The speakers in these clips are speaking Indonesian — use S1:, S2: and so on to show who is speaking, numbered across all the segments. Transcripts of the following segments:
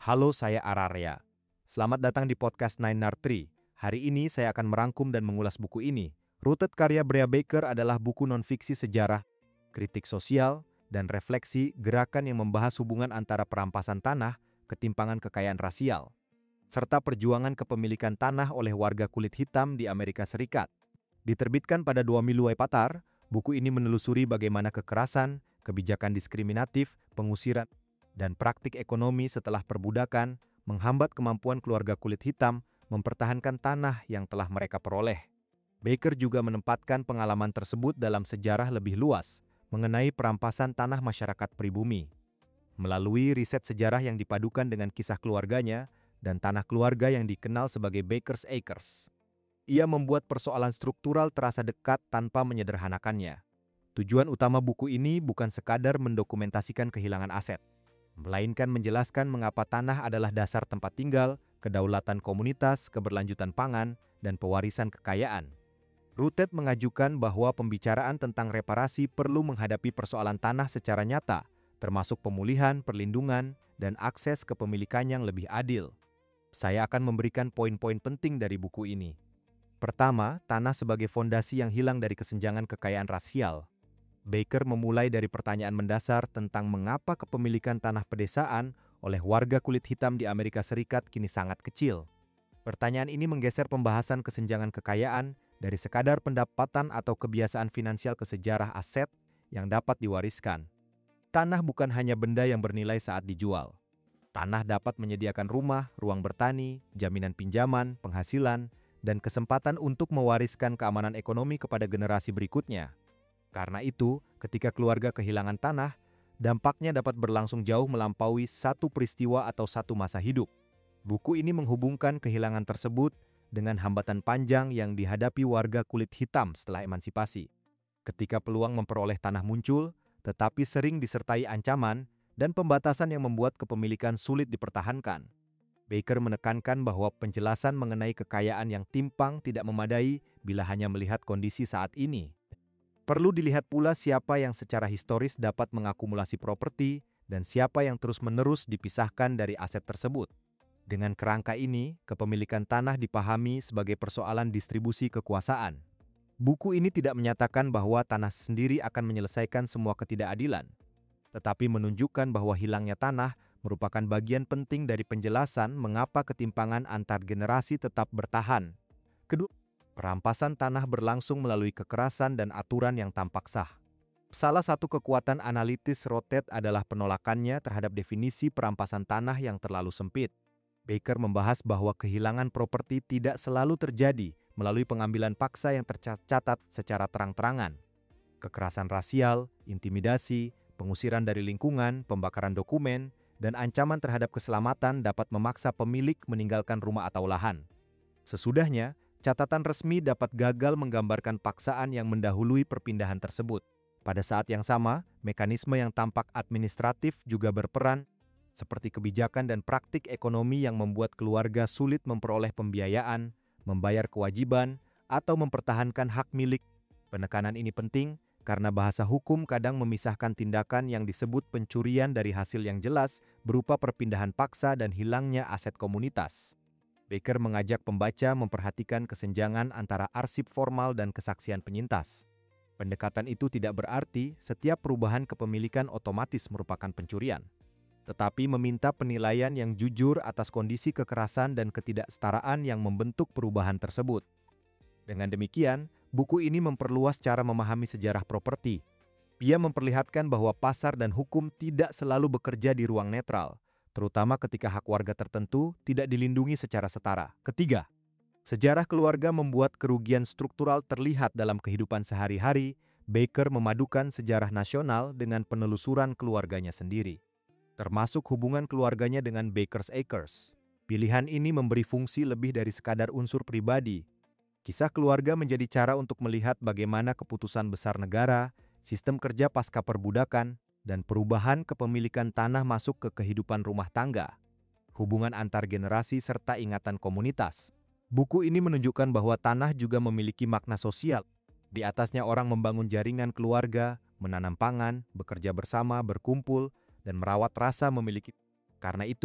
S1: Halo, saya Ararya. Selamat datang di podcast Nine Nard Tree. Hari ini saya akan merangkum dan mengulas buku ini. Rooted karya Brea Baker adalah buku non-fiksi sejarah, kritik sosial, dan refleksi gerakan yang membahas hubungan antara perampasan tanah, ketimpangan kekayaan rasial, serta perjuangan kepemilikan tanah oleh warga kulit hitam di Amerika Serikat. Diterbitkan pada 2000 Patar, buku ini menelusuri bagaimana kekerasan, kebijakan diskriminatif, pengusiran, dan praktik ekonomi setelah perbudakan menghambat kemampuan keluarga kulit hitam mempertahankan tanah yang telah mereka peroleh. Baker juga menempatkan pengalaman tersebut dalam sejarah lebih luas mengenai perampasan tanah masyarakat pribumi. Melalui riset sejarah yang dipadukan dengan kisah keluarganya dan tanah keluarga yang dikenal sebagai Baker's Acres, ia membuat persoalan struktural terasa dekat tanpa menyederhanakannya. Tujuan utama buku ini bukan sekadar mendokumentasikan kehilangan aset, melainkan menjelaskan mengapa tanah adalah dasar tempat tinggal, kedaulatan komunitas, keberlanjutan pangan, dan pewarisan kekayaan. Rooted mengajukan bahwa pembicaraan tentang reparasi perlu menghadapi persoalan tanah secara nyata, termasuk pemulihan, perlindungan, dan akses kepemilikan yang lebih adil. Saya akan memberikan poin-poin penting dari buku ini. Pertama, tanah sebagai fondasi yang hilang dari kesenjangan kekayaan rasial. Baker memulai dari pertanyaan mendasar tentang mengapa kepemilikan tanah pedesaan oleh warga kulit hitam di Amerika Serikat kini sangat kecil. Pertanyaan ini menggeser pembahasan kesenjangan kekayaan dari sekadar pendapatan atau kebiasaan finansial ke sejarah aset yang dapat diwariskan. Tanah bukan hanya benda yang bernilai saat dijual. Tanah dapat menyediakan rumah, ruang bertani, jaminan pinjaman, penghasilan, dan kesempatan untuk mewariskan keamanan ekonomi kepada generasi berikutnya. Karena itu, ketika keluarga kehilangan tanah, dampaknya dapat berlangsung jauh melampaui satu peristiwa atau satu masa hidup. Buku ini menghubungkan kehilangan tersebut dengan hambatan panjang yang dihadapi warga kulit hitam setelah emansipasi. Ketika peluang memperoleh tanah muncul, tetapi sering disertai ancaman dan pembatasan yang membuat kepemilikan sulit dipertahankan. Baker menekankan bahwa penjelasan mengenai kekayaan yang timpang tidak memadai bila hanya melihat kondisi saat ini. Perlu dilihat pula siapa yang secara historis dapat mengakumulasi properti dan siapa yang terus-menerus dipisahkan dari aset tersebut. Dengan kerangka ini, kepemilikan tanah dipahami sebagai persoalan distribusi kekuasaan. Buku ini tidak menyatakan bahwa tanah sendiri akan menyelesaikan semua ketidakadilan, tetapi menunjukkan bahwa hilangnya tanah merupakan bagian penting dari penjelasan mengapa ketimpangan antar generasi tetap bertahan. Kedua, perampasan tanah berlangsung melalui kekerasan dan aturan yang tampak sah. Salah satu kekuatan analitis Rooted adalah penolakannya terhadap definisi perampasan tanah yang terlalu sempit. Baker membahas bahwa kehilangan properti tidak selalu terjadi melalui pengambilan paksa yang tercatat secara terang-terangan. Kekerasan rasial, intimidasi, pengusiran dari lingkungan, pembakaran dokumen, dan ancaman terhadap keselamatan dapat memaksa pemilik meninggalkan rumah atau lahan. Sesudahnya, catatan resmi dapat gagal menggambarkan paksaan yang mendahului perpindahan tersebut. Pada saat yang sama, mekanisme yang tampak administratif juga berperan, seperti kebijakan dan praktik ekonomi yang membuat keluarga sulit memperoleh pembiayaan, membayar kewajiban, atau mempertahankan hak milik. Penekanan ini penting karena bahasa hukum kadang memisahkan tindakan yang disebut pencurian dari hasil yang jelas berupa perpindahan paksa dan hilangnya aset komunitas. Baker mengajak pembaca memperhatikan kesenjangan antara arsip formal dan kesaksian penyintas. Pendekatan itu tidak berarti setiap perubahan kepemilikan otomatis merupakan pencurian, tetapi meminta penilaian yang jujur atas kondisi kekerasan dan ketidaksetaraan yang membentuk perubahan tersebut. Dengan demikian, buku ini memperluas cara memahami sejarah properti. Ia memperlihatkan bahwa pasar dan hukum tidak selalu bekerja di ruang netral, terutama ketika hak warga tertentu tidak dilindungi secara setara. Ketiga, sejarah keluarga membuat kerugian struktural terlihat dalam kehidupan sehari-hari. Baker memadukan sejarah nasional dengan penelusuran keluarganya sendiri, termasuk hubungan keluarganya dengan Baker's Acres. Pilihan ini memberi fungsi lebih dari sekadar unsur pribadi. Kisah keluarga menjadi cara untuk melihat bagaimana keputusan besar negara, sistem kerja pasca perbudakan, dan perubahan kepemilikan tanah masuk ke kehidupan rumah tangga, hubungan antar generasi, serta ingatan komunitas. Buku ini menunjukkan bahwa tanah juga memiliki makna sosial. Di atasnya orang membangun jaringan keluarga, menanam pangan, bekerja bersama, berkumpul, dan merawat rasa memiliki. Karena itu,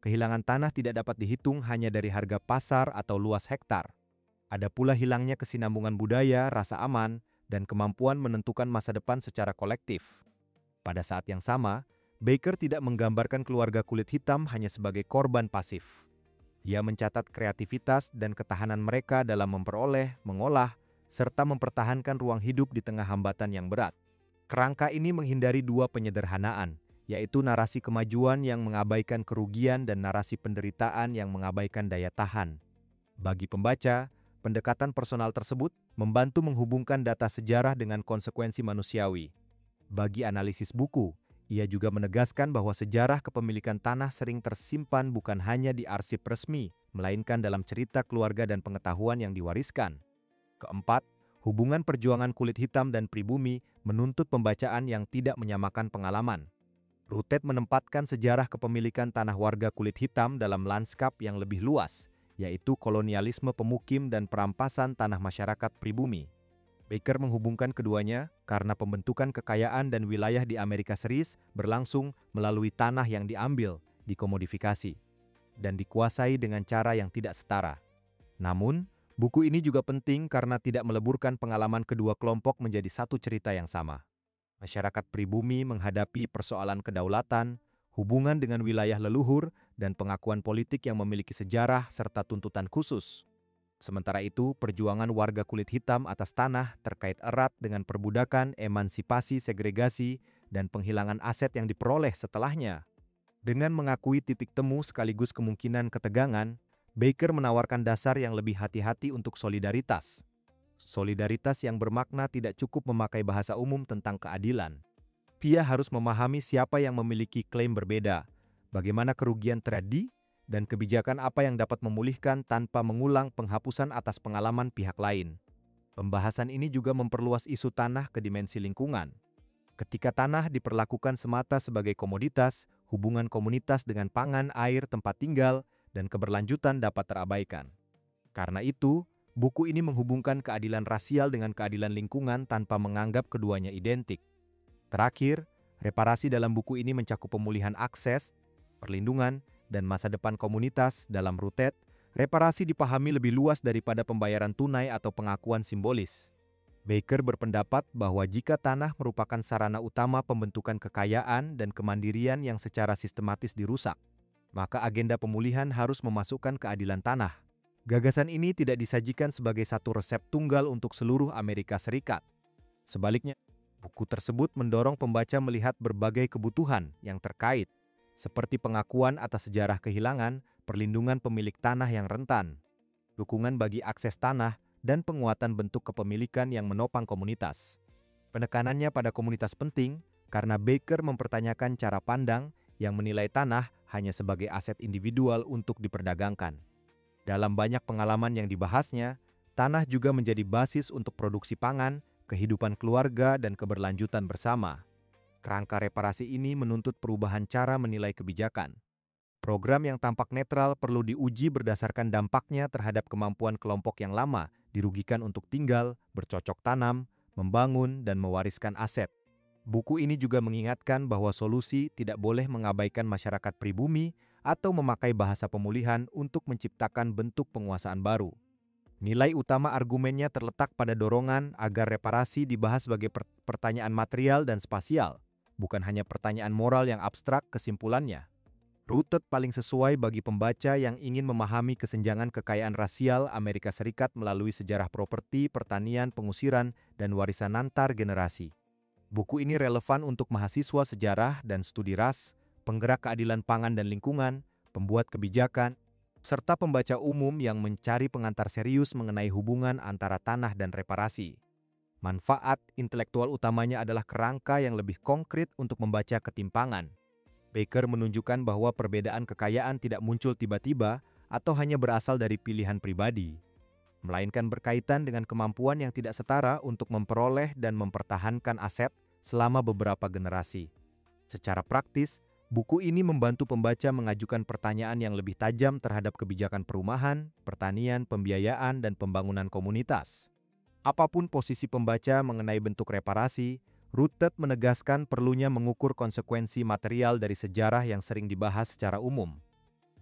S1: kehilangan tanah tidak dapat dihitung hanya dari harga pasar atau luas hektar. Ada pula hilangnya kesinambungan budaya, rasa aman, dan kemampuan menentukan masa depan secara kolektif. Pada saat yang sama, Baker tidak menggambarkan keluarga kulit hitam hanya sebagai korban pasif. Dia mencatat kreativitas dan ketahanan mereka dalam memperoleh, mengolah, serta mempertahankan ruang hidup di tengah hambatan yang berat. Kerangka ini menghindari dua penyederhanaan, yaitu narasi kemajuan yang mengabaikan kerugian dan narasi penderitaan yang mengabaikan daya tahan. Bagi pembaca, pendekatan personal tersebut membantu menghubungkan data sejarah dengan konsekuensi manusiawi. Bagi analisis buku, ia juga menegaskan bahwa sejarah kepemilikan tanah sering tersimpan bukan hanya di arsip resmi, melainkan dalam cerita keluarga dan pengetahuan yang diwariskan. Keempat, hubungan perjuangan kulit hitam dan pribumi menuntut pembacaan yang tidak menyamakan pengalaman. Routet menempatkan sejarah kepemilikan tanah warga kulit hitam dalam lanskap yang lebih luas, yaitu kolonialisme pemukim dan perampasan tanah masyarakat pribumi. Baker menghubungkan keduanya karena pembentukan kekayaan dan wilayah di Amerika Serikat berlangsung melalui tanah yang diambil, dikomodifikasi, dan dikuasai dengan cara yang tidak setara. Namun, buku ini juga penting karena tidak meleburkan pengalaman kedua kelompok menjadi satu cerita yang sama. Masyarakat pribumi menghadapi persoalan kedaulatan, hubungan dengan wilayah leluhur, dan pengakuan politik yang memiliki sejarah serta tuntutan khusus. Sementara itu, perjuangan warga kulit hitam atas tanah terkait erat dengan perbudakan, emansipasi, segregasi, dan penghilangan aset yang diperoleh setelahnya. Dengan mengakui titik temu sekaligus kemungkinan ketegangan, Baker menawarkan dasar yang lebih hati-hati untuk solidaritas. Solidaritas yang bermakna tidak cukup memakai bahasa umum tentang keadilan. Dia harus memahami siapa yang memiliki klaim berbeda, bagaimana kerugian terjadi, dan kebijakan apa yang dapat memulihkan tanpa mengulang penghapusan atas pengalaman pihak lain. Pembahasan ini juga memperluas isu tanah ke dimensi lingkungan. Ketika tanah diperlakukan semata sebagai komoditas, hubungan komunitas dengan pangan, air, tempat tinggal, dan keberlanjutan dapat terabaikan. Karena itu, buku ini menghubungkan keadilan rasial dengan keadilan lingkungan tanpa menganggap keduanya identik. Terakhir, reparasi dalam buku ini mencakup pemulihan akses, perlindungan, dan masa depan komunitas. Dalam Routet, reparasi dipahami lebih luas daripada pembayaran tunai atau pengakuan simbolis. Baker berpendapat bahwa jika tanah merupakan sarana utama pembentukan kekayaan dan kemandirian yang secara sistematis dirusak, maka agenda pemulihan harus memasukkan keadilan tanah. Gagasan ini tidak disajikan sebagai satu resep tunggal untuk seluruh Amerika Serikat. Sebaliknya, buku tersebut mendorong pembaca melihat berbagai kebutuhan yang terkait, seperti pengakuan atas sejarah kehilangan, perlindungan pemilik tanah yang rentan, dukungan bagi akses tanah, dan penguatan bentuk kepemilikan yang menopang komunitas. Penekanannya pada komunitas penting karena Baker mempertanyakan cara pandang yang menilai tanah hanya sebagai aset individual untuk diperdagangkan. Dalam banyak pengalaman yang dibahasnya, tanah juga menjadi basis untuk produksi pangan, kehidupan keluarga, dan keberlanjutan bersama. Kerangka reparasi ini menuntut perubahan cara menilai kebijakan. Program yang tampak netral perlu diuji berdasarkan dampaknya terhadap kemampuan kelompok yang lama dirugikan untuk tinggal, bercocok tanam, membangun, dan mewariskan aset. Buku ini juga mengingatkan bahwa solusi tidak boleh mengabaikan masyarakat pribumi atau memakai bahasa pemulihan untuk menciptakan bentuk penguasaan baru. Nilai utama argumennya terletak pada dorongan agar reparasi dibahas sebagai pertanyaan material dan spasial, bukan hanya pertanyaan moral yang abstrak. Kesimpulannya, Routet paling sesuai bagi pembaca yang ingin memahami kesenjangan kekayaan rasial Amerika Serikat melalui sejarah properti, pertanian, pengusiran, dan warisan antar generasi. Buku ini relevan untuk mahasiswa sejarah dan studi ras, penggerak keadilan pangan dan lingkungan, pembuat kebijakan, serta pembaca umum yang mencari pengantar serius mengenai hubungan antara tanah dan reparasi. Manfaat intelektual utamanya adalah kerangka yang lebih konkret untuk membaca ketimpangan. Baker menunjukkan bahwa perbedaan kekayaan tidak muncul tiba-tiba atau hanya berasal dari pilihan pribadi, melainkan berkaitan dengan kemampuan yang tidak setara untuk memperoleh dan mempertahankan aset selama beberapa generasi. Secara praktis, buku ini membantu pembaca mengajukan pertanyaan yang lebih tajam terhadap kebijakan perumahan, pertanian, pembiayaan, dan pembangunan komunitas. Apapun posisi pembaca mengenai bentuk reparasi, Routet menegaskan perlunya mengukur konsekuensi material dari sejarah yang sering dibahas secara umum.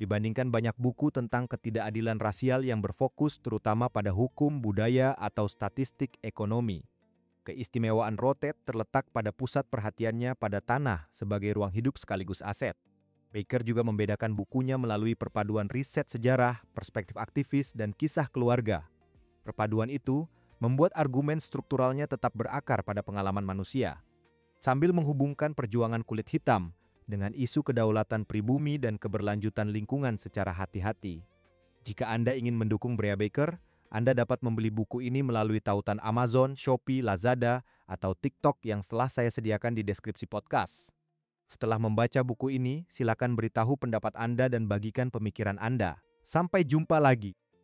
S1: dibandingkan banyak buku tentang ketidakadilan rasial yang berfokus terutama pada hukum, budaya, atau statistik ekonomi. Keistimewaan Rotet terletak pada pusat perhatiannya pada tanah sebagai ruang hidup sekaligus aset. Baker juga membedakan bukunya melalui perpaduan riset sejarah, perspektif aktivis, dan kisah keluarga. Perpaduan itu membuat argumen strukturalnya tetap berakar pada pengalaman manusia, sambil menghubungkan perjuangan kulit hitam dengan isu kedaulatan pribumi dan keberlanjutan lingkungan secara hati-hati. Jika Anda ingin mendukung Brea Baker, Anda dapat membeli buku ini melalui tautan Amazon, Shopee, Lazada, atau TikTok yang telah saya sediakan di deskripsi podcast. Setelah membaca buku ini, silakan beritahu pendapat Anda dan bagikan pemikiran Anda. Sampai jumpa lagi.